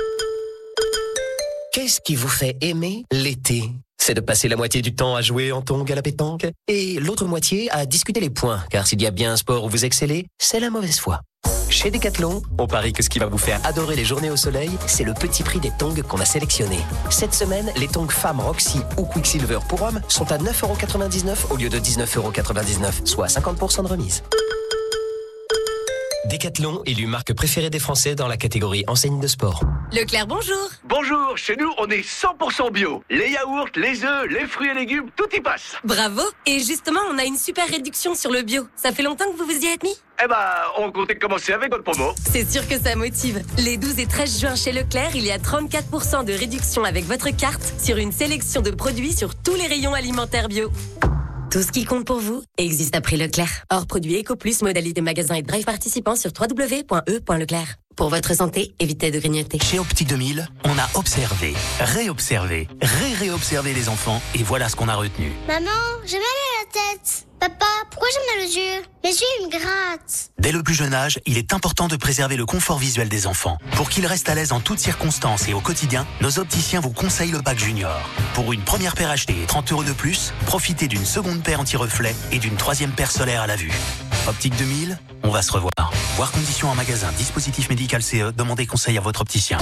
Qu'est-ce qui vous fait aimer l'été? C'est de passer la moitié du temps à jouer en tongs à la pétanque et l'autre moitié à discuter les points, car s'il y a bien un sport où vous excellez, c'est la mauvaise foi. Chez Decathlon, on parie que ce qui va vous faire adorer les journées au soleil, c'est le petit prix des tongs qu'on a sélectionnés. Cette semaine, les tongs femmes Roxy ou Quicksilver pour hommes sont à neuf euros quatre-vingt-dix-neuf au lieu de dix-neuf euros quatre-vingt-dix-neuf, soit cinquante pour cent de remise. Decathlon, élu marque préférée des Français dans la catégorie enseigne de sport.
Leclerc, bonjour.
Bonjour, chez nous, on est cent pour cent bio. Les yaourts, les œufs, les fruits et légumes, tout y passe.
Bravo. Et justement, on a une super réduction sur le bio. Ça fait longtemps que vous vous y êtes mis?
Eh ben, on comptait commencer avec votre promo.
C'est sûr que ça motive. Les douze et treize juin chez Leclerc, il y a trente-quatre pour cent de réduction avec votre carte sur une sélection de produits sur tous les rayons alimentaires bio. Tout ce qui compte pour vous existe à prix Leclerc. Hors produit EcoPlus, modalité magasin et drive participants sur w w w point e point leclerc. Pour votre santé, évitez de grignoter.
Chez Optique deux mille, on a observé, réobservé, ré-réobservé les enfants et voilà ce qu'on a retenu.
Maman, j'ai mal à la tête. Papa, pourquoi j'ai mal aux yeux? Mes yeux, ils me grattent.
Dès le plus jeune âge, il est important de préserver le confort visuel des enfants. Pour qu'ils restent à l'aise en toutes circonstances et au quotidien, nos opticiens vous conseillent le pack junior. Pour une première paire achetée et trente euros de plus, profitez d'une seconde paire anti-reflet et d'une troisième paire solaire à la vue. Optique deux mille, on va se revoir. Voir conditions en magasin, dispositif médical C E, demandez conseil à votre opticien.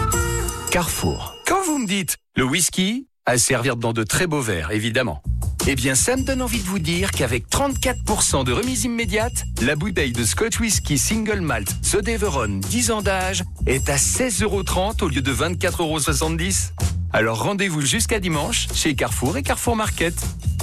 Carrefour. Quand vous me dites le whisky, à servir dans de très beaux verres, évidemment. Eh bien, ça me donne envie de vous dire qu'avec trente-quatre pour cent de remise immédiate, la bouteille de Scotch Whisky Single Malt The Deveron dix ans d'âge est à seize euros trente au lieu de vingt-quatre euros soixante-dix. Alors rendez-vous jusqu'à dimanche chez Carrefour et Carrefour Market.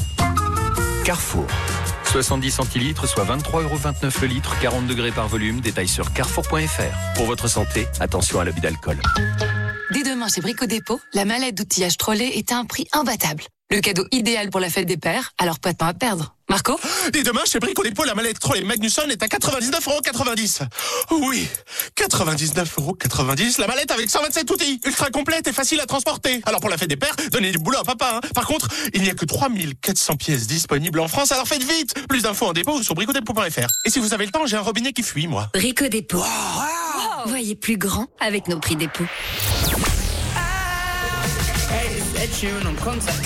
Carrefour. soixante-dix centilitres, soit vingt-trois euros vingt-neuf le litre, quarante degrés par volume. Détail sur carrefour point f r. Pour votre santé, attention à l'abus d'alcool.
Dès demain chez Brico Dépôt, la mallette d'outillage Trolley est à un prix imbattable. Le cadeau idéal pour la fête des pères, alors pas de temps à perdre. Marco?
Dès demain chez Brico Dépôt, la mallette Trolley Magnusson est à quatre-vingt-dix-neuf euros quatre-vingt-dix. Oui, quatre-vingt-dix-neuf euros quatre-vingt-dix, la mallette avec cent vingt-sept outils, ultra complète et facile à transporter. Alors pour la fête des pères, donnez du boulot à papa. Hein. Par contre, il n'y a que trois mille quatre cents pièces disponibles en France, alors faites vite. Plus d'infos en dépôt ou sur brico dépôt point f r. Et si vous avez le temps, j'ai un robinet qui fuit, moi.
Brico Dépôt. Wow. Wow. Voyez plus grand avec nos prix dépôt.
Hey, it's Ed Sheeran on Contact.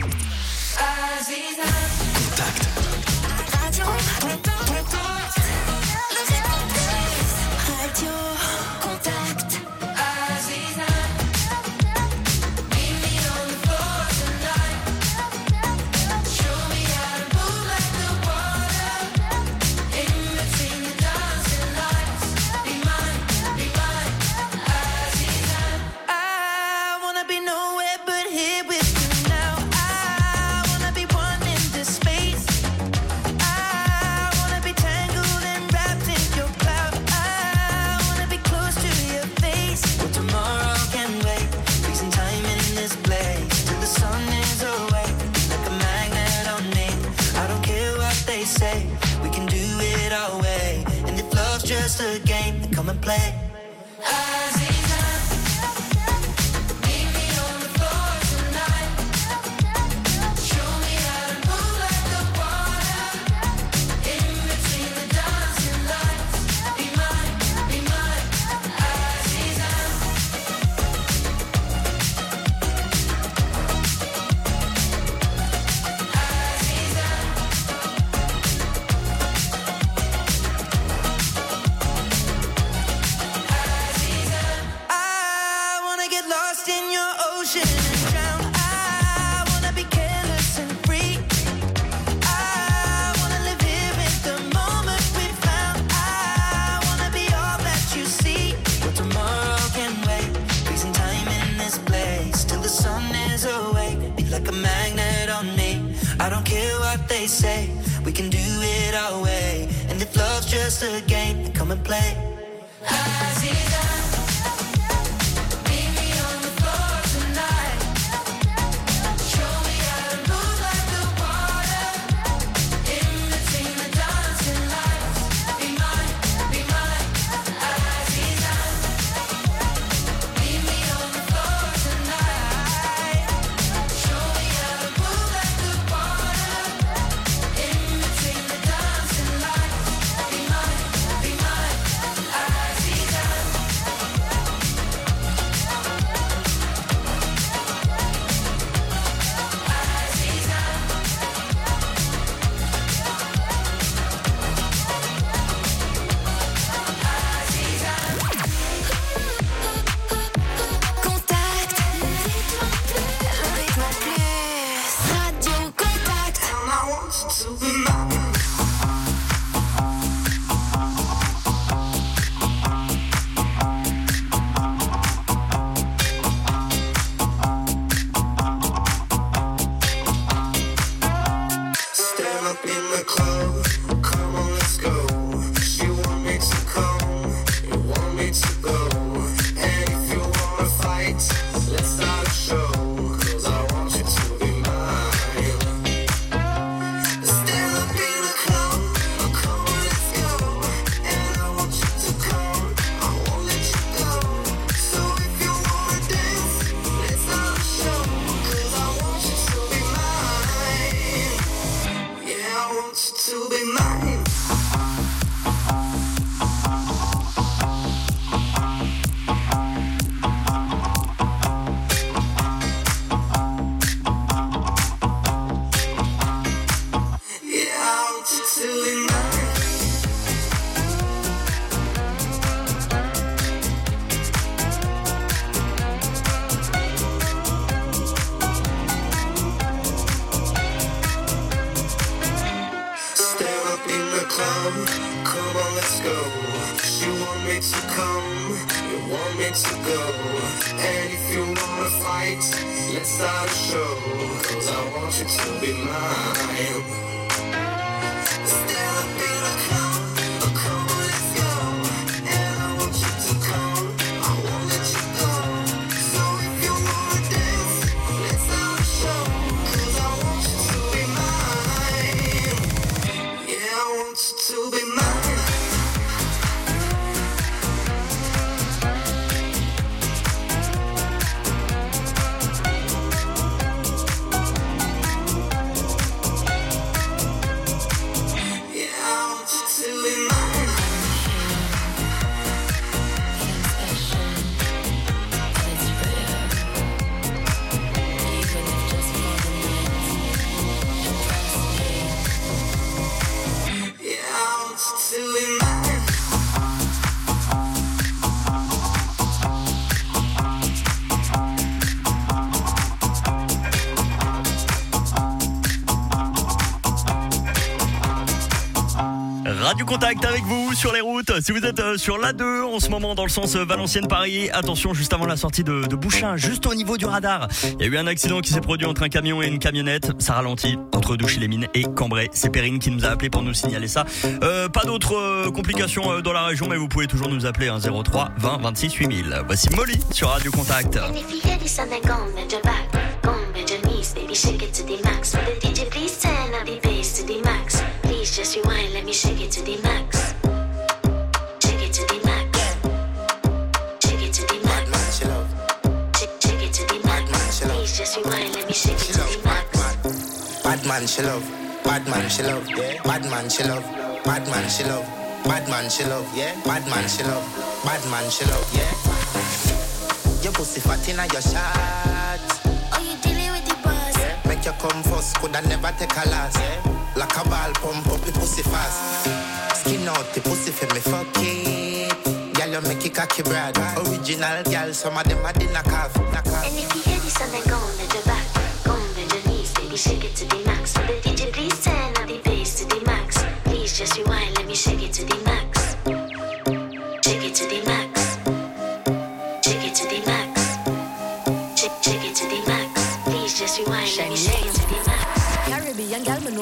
Contact.
Radio Contact.
Just a game, come and play. what they say. We can do it our way. And if love's just a game, then come and play. Aziza, meet me on the floor tonight. Show me how to move like the water. In between the dancing lights. Be mine, be mine, Aziza. Meet me on the floor tonight. Show me how to move like the water. In between the dancing lights. Be mine, be mine, Aziza.
Contact, le rythme en plus. Radio Contact. And I want you to be mine.
Stand up in the club, come on, let's go. She want me to come, you want me to go. And if you wanna fight, let's start a show. Cause I want you to be mine. Stand up in the club, come on, let's go. And I want you to come, I won't let you go. So if you wanna dance, let's start a show. Cause I want you to be mine. Yeah, I want you to be mine. Yeah, I want you to be mine. Stand up in the club, come on, let's go. She want me to come, you want me to go. And if you wanna fight, let's start a show. Cause I want you to be mine. Stand up in the club, come on, let's go. And I want you to come, I won't let you go. So if you wanna dance, let's start a show. Cause I want you to be mine. Yeah, I want you to be mine. Yeah, I want you to be mine. Yeah, I want you to be mine.
Radio Contact avec vous sur les routes. Si vous êtes euh, sur l'A deux en ce moment dans le sens euh, Valenciennes-Paris, attention juste avant la sortie de, de Bouchain, juste au niveau du radar. Il y a eu un accident qui s'est produit entre un camion et une camionnette. Ça ralentit entre Douchy-les-Mines et Cambrai. C'est Perrine qui nous a appelé pour nous signaler ça. Euh, pas d'autres euh, complications euh, dans la région, mais vous pouvez toujours nous appeler hein, zéro trois vingt vingt-six huit mille. Voici Molly sur Radio Contact.
And if you hear this and then go and bend your back, go and bend your knees, baby, shake it to the max. With the D J, please turn up the bass to the max. Please just rewind, let me shake it to the max. Shake it to the max. Shake it to the max. Shake, shake it to the max. Please just rewind, let me shake it to the max.
Bad man, she love. Bad man, she love. Bad man, she love. Bad man, she love. Bad man, she love. Yeah. Bad man, she love. Bad man, she love. Yeah. Your pussy fat inna your shot.
Oh, you dealing with the boss?
Make you come first, coulda never take a last. Like a ball pump up your pussy fast. Skin out the pussy for me fuck it. Girl, you make it cocky brad. Original girl, some of them are the knock off.
And if you hear this and then go and bend your back, go and bend your knees, baby, shake it to the max. With the D J, please turn up the bass to the max. Please just rewind, let me shake it to the max. Shake it to the max. Shake it to the max. Shake, shake it to the max. Please just rewind, let me shake it to the max.
Caribbean gal, me know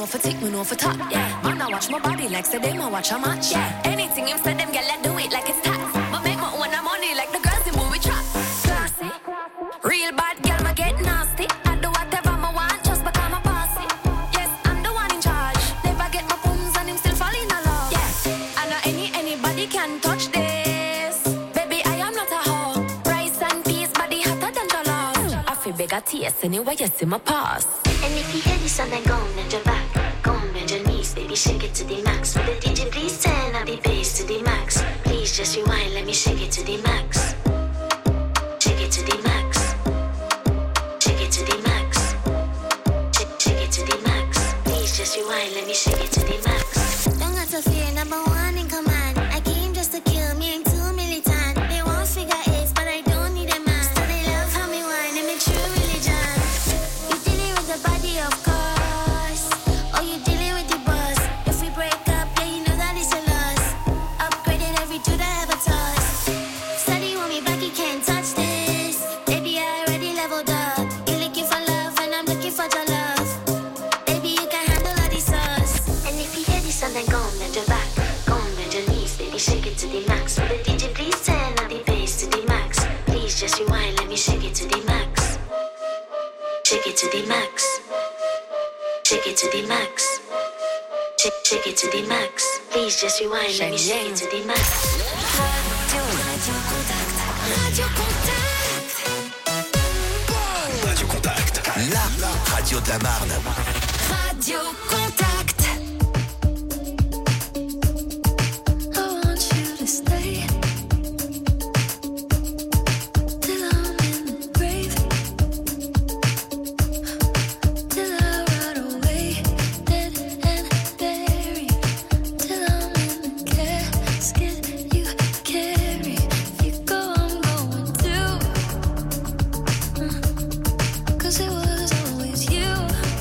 for tick, me know for top, yeah. Man, I watch my body like say them, I watch a match, yeah. Anything him say them, girl, I do it like it's tax. But make my own money like the girls in movie trap. Classy, real bad girl, ma get nasty. I do whatever I want, just become a bossy. Yes, I'm the one in charge. Never get my booms and him still fall in love. Yeah, I know any anybody can touch this. Baby, I am not a hoe. Rice and peas, body hotter than jollof. I feel big at taste anyway, you see my pass.
And if you hear this and then go on, bend your back, go on, bend your knees, baby, shake it to the max. With the D J, please turn up the bass to the max. Please just rewind, let me shake it to the max. Shake it to the max. Shake it to the max. Shake, shake it to the max. Please just rewind, let me shake it to the max.
Don't got to fear, number one in command. I came just to kill me, ain't too militant. They won't figure eights, but I don't need a man. So they love how me whine, and me true religion. You dealing with the body, of course. Or you dealing with the boss. If we break up, yeah, you know that it's a loss. Upgraded every dude I ever touched. Steady want me back, you can't touch this. Baby, I already leveled up. You're looking for love, and I'm looking for your love. Baby, you can handle all the sauce.
And if you hear this and then go on, bend your back, go on, bend your knees, baby, shake it to the max. With the D J, please turn up the bass to the max. Please just rewind, let me shake it to the max. Shake it to the max. Shake it to the max. Shake, shake it to the max. Please just rewind, let me shake it to the max.
Radio, Radio Contact. Radio Contact.
Radio Contact, la radio de la Marne.
Radio Contact.
I want you to stay till I'm in the grave, till I rot away, dead and buried, till I'm in the casket you carry. If you go, I'm going too, uh, 'cause it was always you.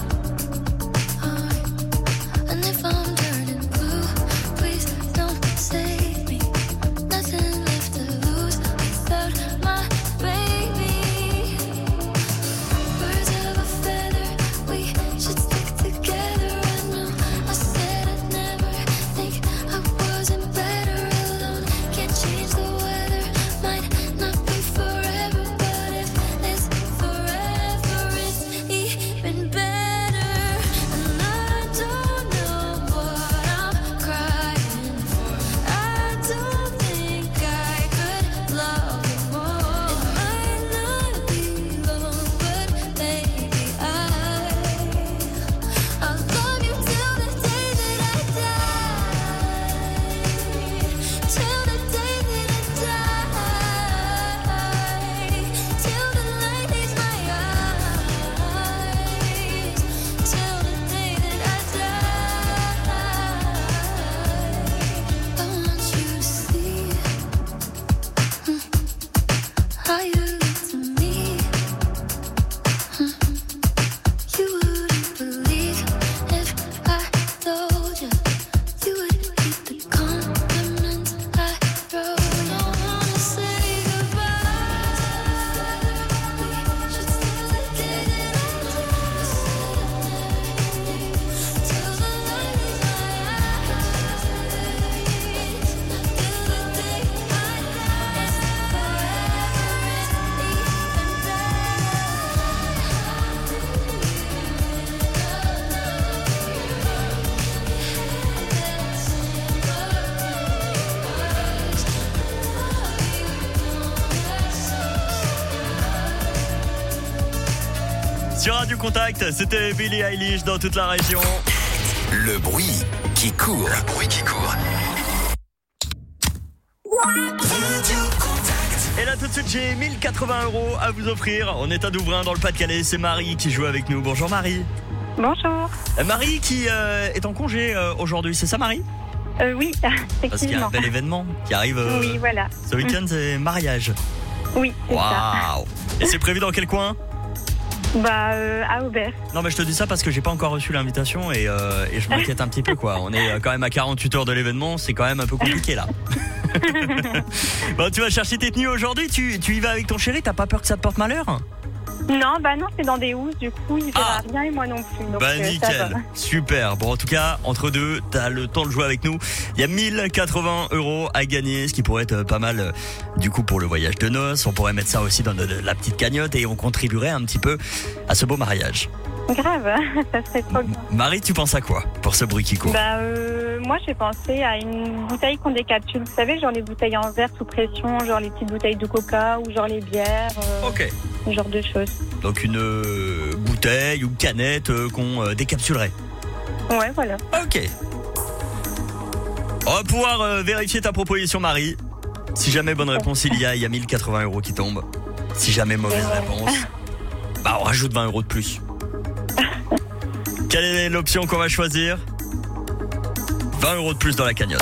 Uh, and if I'm turning blue, please don't save me. Nothing left to lose without my baby. Birds of a feather, we should stick together. I know I said I'd never think I wasn't better alone. Can't change the weather, might not be forever, but if it's forever, it's even better. And I don't know what I'm crying for. I don't think I could love you more. It might not be long, but maybe I, I'll love you till the day that I die. Till the day that I die. Till the light leaves my eyes. Till the day that I die. I want you to see mm, how you look to me. Mm, you wouldn't believe if I told you. You would keep the compliments I wrote. Don't wanna say goodbye. We should still get it on. Till the light is my eyes. Till the day I die. It's forever, it's even
Sur Radio Contact, c'était Billie Eilish dans toute la région.
Le bruit qui court. Le bruit qui court.
Et là tout de suite j'ai mille quatre-vingts euros à vous offrir. On est à Douvrin dans le Pas-de-Calais. C'est Marie qui joue avec nous. Bonjour Marie.
Bonjour.
Euh, Marie qui euh, est en congé euh, aujourd'hui, c'est ça Marie?
Euh, oui, effectivement.
Parce qu'il y a un bel événement qui arrive euh,
Oui, voilà.
ce week-end, c'est mariage.
Oui, c'est ça.
Waouh. Et c'est prévu dans quel coin?
Bah, euh, à Aubert.
Non mais je te dis ça parce que j'ai pas encore reçu l'invitation et, euh, et je m'inquiète un petit peu quoi. On est quand même à quarante-huit heures de l'événement, c'est quand même un peu compliqué là. Bon, tu vas chercher tes tenues aujourd'hui, tu, tu y vas avec ton chéri, t'as pas peur que ça te porte malheur?
Non, bah non, c'est dans des housses, du coup, il verra rien et moi non plus. Donc,
Bah
euh, ça
nickel,
va.
super. Bon en tout cas, entre deux, t'as le temps de jouer avec nous. Il y a mille quatre-vingts euros à gagner, ce qui pourrait être pas mal euh, du coup pour le voyage de noces. On pourrait mettre ça aussi dans de- de la petite cagnotte et on contribuerait un petit peu à ce beau mariage.
Grave, ça serait trop bien.
Marie, tu penses à quoi pour ce bruit qui court?
Bah, euh, moi, j'ai pensé à une bouteille qu'on décapsule. Vous savez, genre les bouteilles en verre sous pression, genre les petites bouteilles de coca ou genre les bières. euh,
Ok.
Ce genre de choses.
Donc une euh, bouteille ou canette euh, qu'on euh, décapsulerait.
Ouais, voilà.
Ok. On va pouvoir euh, vérifier ta proposition, Marie. Si jamais bonne réponse il y a, il y a mille quatre-vingts euros qui tombent. Si jamais mauvaise réponse, bah on rajoute vingt euros de plus. Quelle est l'option qu'on va choisir? vingt euros de plus dans la cagnotte.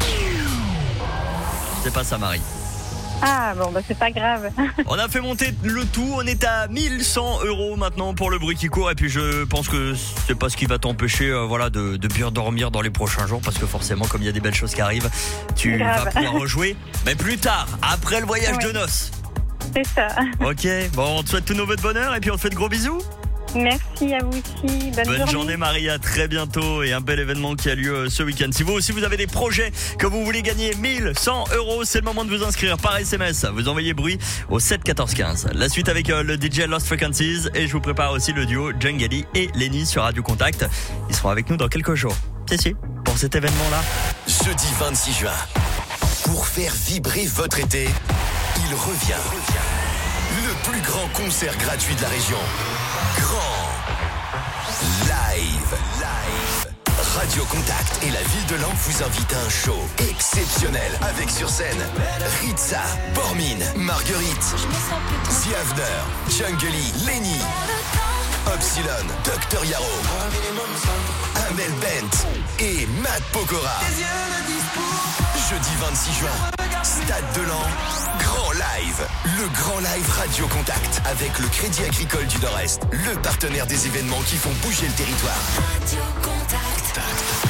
C'est pas ça, Marie.
Ah, bon, bah, c'est pas grave.
On a fait monter le tout, on est à mille cent euros maintenant pour le bruit qui court et puis je pense que c'est pas ce qui va t'empêcher euh, voilà, de, de bien dormir dans les prochains jours parce que forcément comme il y a des belles choses qui arrivent, tu
Grave.
vas pouvoir rejouer, mais plus tard, après le voyage
Ouais.
de noces.
C'est ça.
Ok, bon on te souhaite tous nos vœux de bonheur et puis on te fait de gros bisous.
Merci à vous aussi. Bonne,
Bonne journée Marie, à très bientôt et un bel événement qui a lieu euh, ce week-end. Si vous aussi vous avez des projets que vous voulez gagner mille cent euros, c'est le moment de vous inscrire par S M S. Vous envoyez bruit au sept quatorze quinze. La suite avec euh, le D J Lost Frequencies et je vous prépare aussi le duo Djangeli et Lenny sur Radio Contact. Ils seront avec nous dans quelques jours. Si si, pour cet événement-là.
Jeudi vingt-six juin, pour faire vibrer votre été, il revient. Le plus grand concert gratuit de la région. Grand live. Live. Radio Contact et la ville de Laon vous invitent à un show exceptionnel avec sur scène Ritza, Bormin, Marguerite, The Avener, Djangeli, Lenny, Upsilon, Docteur Yaro, Amel Bent et Matt Pokora. Jeudi vingt-six juin, Stade de Laon, grand live. Le grand live Radio Contact avec le Crédit Agricole du Nord-Est, le partenaire des événements qui font bouger le territoire. Radio Contact.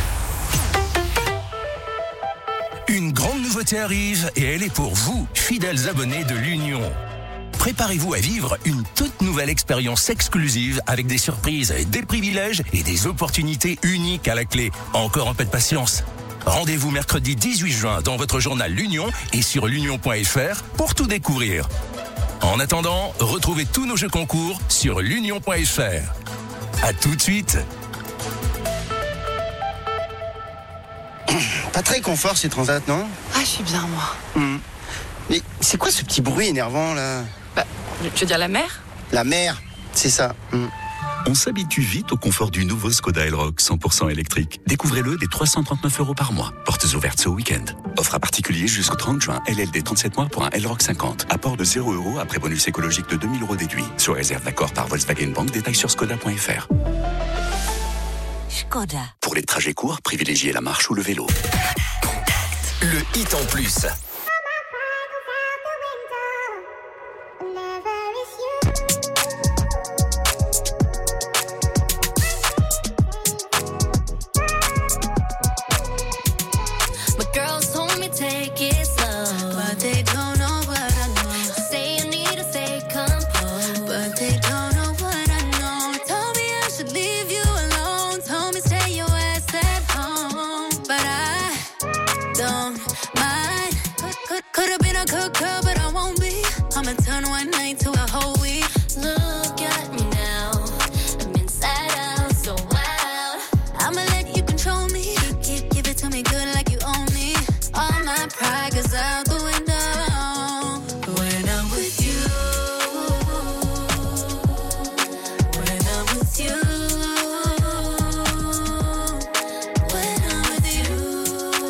Une grande nouveauté arrive et elle est pour vous, fidèles abonnés de l'Union. Préparez-vous à vivre une toute nouvelle expérience exclusive avec des surprises, des privilèges et des opportunités uniques à la clé. Encore un peu de patience. Rendez-vous mercredi dix-huit juin dans votre journal L'Union et sur l'union point f r pour tout découvrir. En attendant, retrouvez tous nos jeux concours sur l'union point f r. À tout de suite.
Pas très confort ces transats, non?
Ah, je suis bien, moi.
Hmm. Mais c'est quoi ce petit bruit énervant, là?
Bah, tu veux dire la mer?
La mer, c'est ça. Hmm.
On s'habitue vite au confort du nouveau Skoda Elroq cent pour cent électrique. Découvrez-le dès trois cent trente-neuf euros par mois. Portes ouvertes ce week-end. Offre à particulier jusqu'au trente juin. L L D trente-sept mois pour un Elroq cinquante. Apport de zéro euros après bonus écologique de deux mille euros déduit. Sous réserve d'accord par Volkswagen Bank. Détails sur skoda point f r.
Skoda.
Pour les trajets courts, privilégiez la marche ou le vélo.
Le hit en plus.
My girls told me take it slow, but they don't know what I know. Say you need to stay composed, but they don't know what I know. Told me I should leave you alone, told me stay your ass at home, but I don't mind. Could, could, could have been a good girl, but I won't be. I'ma turn one night to a whole week. Look at me now, I'm inside out, so wild. I'ma let you control me. Give, give it to me good like you own me. All my pride goes out the window when I'm with you. When I'm with you. When I'm with you.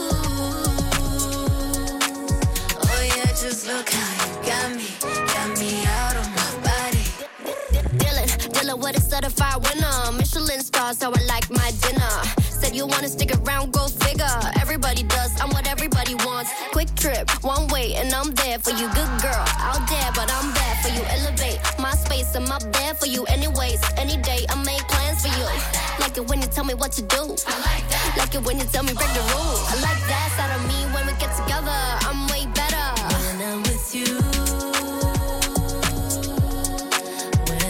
Oh yeah, just look how you got me. Got me out of my body.
Dylan, Dylan, what a certified winner. Michelin stars, how I like my dinner. Said you wanna stick around, go figure. Everybody does, I'm what everybody wants. Quick trip, one way, and I'm there for you. Good girl, out there, but I'm there for you. Elevate my space, I'm up there for you. Anyways, any day, I make plans for you. Like it when you tell me what to do. I like that. Like it when you tell me break the rules. I like that side of me when we get together. I'm way better when I'm with you. When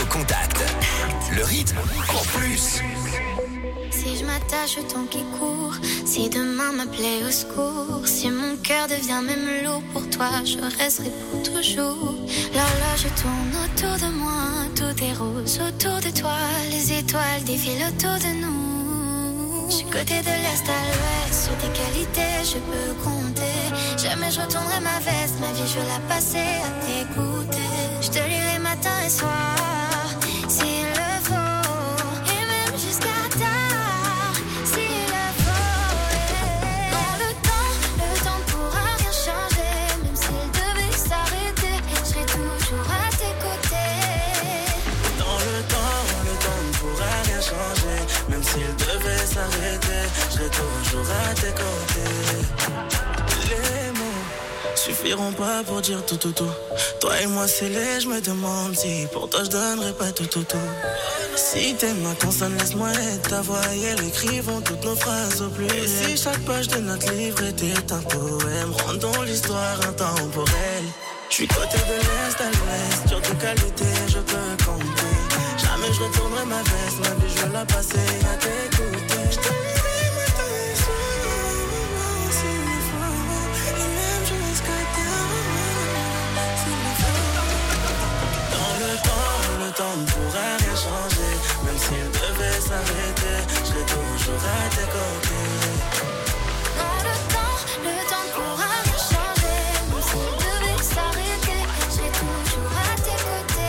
Contact. Le rythme en plus.
Si je m'attache au temps qui court, si demain m'appelait au secours, si mon cœur devient même lourd pour toi, je resterai pour toujours. L'horloge tourne autour de moi, tout est rose autour de toi, les étoiles défilent autour de nous. Je suis côté de l'est à l'ouest, sur tes qualités je peux compter. Jamais je retournerai ma veste, ma vie je veux la passer à t'écouter. Je te lirai matin et soir, s'il le faut, et même jusqu'à tard, s'il le faut. Yeah. Dans le temps, le temps ne pourra rien changer, même s'il devait s'arrêter, je serai toujours à tes côtés.
Dans le temps, le temps ne pourra rien changer. Même s'il devait s'arrêter, je serai toujours à tes côtés. Les mots suffiront pas pour dire tout tout tout. Toi et moi c'est les, je me demande si pour toi je donnerais pas tout tout tout. Si t'es ma consonne, laisse-moi être ta voix et elle écrivons toutes nos phrases au pluriel. Et si chaque page de notre livre était un poème, rendons l'histoire intemporelle. Je suis côté de l'est à l'ouest, sur tes qualités je peux compter. Jamais je retournerai ma veste, ma vie je veux la passer à t'écouter. Je te lirai matin et soir, s'il le faut, et même jusqu'à tard, s'il le faut. Dans le temps, le temps ne pourra rien changer. Même s'il devait s'arrêter, je serai toujours à tes côtés.
Dans le temps, le temps ne pourra rien changer, même s'il devait s'arrêter, je serai toujours à tes côtés.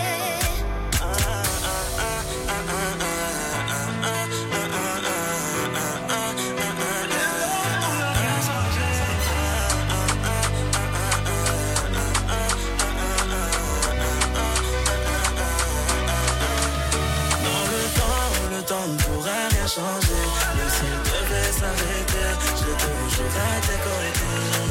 Le temps ne pourra rien changer. Même s'il devait s'arrêter, je serai toujours à tes côtés.